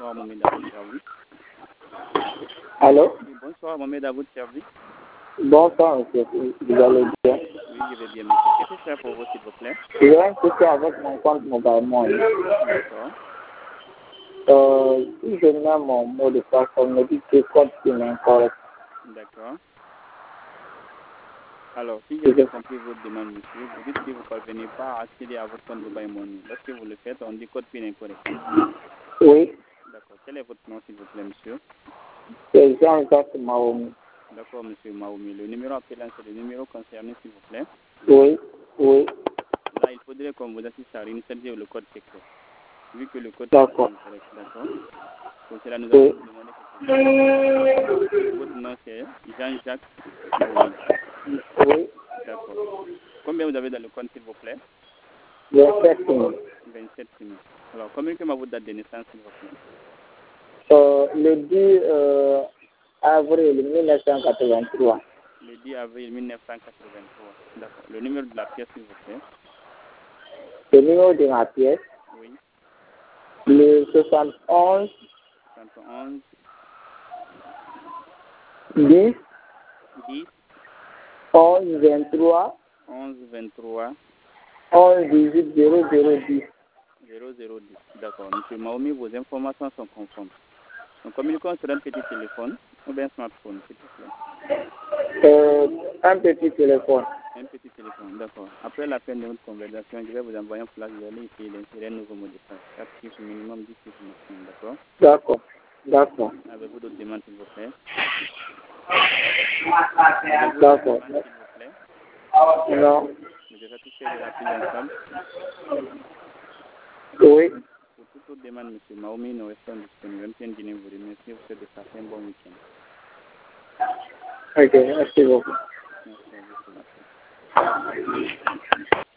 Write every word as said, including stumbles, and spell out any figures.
bonsoir, Mohamed, à votre service. Allô? Oui, bonsoir, Mohamed, à votre service. Bonsoir, monsieur. Vous allez bien? Oui, je vais bien, monsieur. Que puis-je faire pour vous, s'il vous plaît? Je vais écouter avec mon compte mobile money. D'accord. Euh, si je mets mon mot de passe, on me dit que le code est incorrect. D'accord. Alors, si j'ai bien compris votre demande, monsieur, vous dites que vous ne parvenez pas à accéder à votre compte mobile money. Lorsque vous le faites, on dit code PIN incorrect. Oui. D'accord. Quel est votre nom, s'il vous plaît, monsieur? C'est Jean-Jacques Mahomi. D'accord, monsieur Mahomi. Le numéro appelé, c'est le numéro concerné, s'il vous plaît. Oui, oui. Là, il faudrait qu'on vous assiste à réinsérer le code secret. Vu que le code D'accord. est incorrect, d'accord. Pour cela, nous Oui. allons vous demander quelque chose. Votre nom, c'est Jean-Jacques Mahomi. Oui. D'accord. Combien vous avez dans le compte, s'il vous plaît? vingt-sept mille. vingt-sept mille. Alors, communiquez-moi votre date de naissance, s'il vous plaît. Euh, le dix euh, avril mille neuf cent quatre-vingt-trois. Le dix avril mille neuf cent quatre-vingt-trois. D'accord. Le numéro de la pièce, s'il vous plaît. Le numéro de ma pièce, Oui. le soixante et onze, soixante et onze, dix, dix, onze, vingt-trois, onze, vingt-trois, onze, dix-huit, zéro, zéro, dix. zéro zéro dix. D'accord. Monsieur Mahomi, vos informations sont conformes. Donc, communiquons sur un petit téléphone ou bien smartphone, s'il vous plaît. Euh, un petit téléphone. Un petit téléphone, d'accord. Après la fin de notre conversation, je vais vous envoyer un flash, vous allez essayer d'insérer un nouveau mot de passe. quatre chiffres minimum, dix chiffres maximum, d'accord? D'accord. D'accord. Avez-vous d'autres demandes, s'il vous plaît? D'accord. S'il vous plaît. Non. Vous êtes satisfait de la prise en charge? Oui. Pour toute autre demande, M. Mahomi, nous restons disponibles. M. Ndine vous remercie. Vous souhaite de passer un bon week-end. Ok, merci beaucoup. Merci à vous, s'il vous plaît.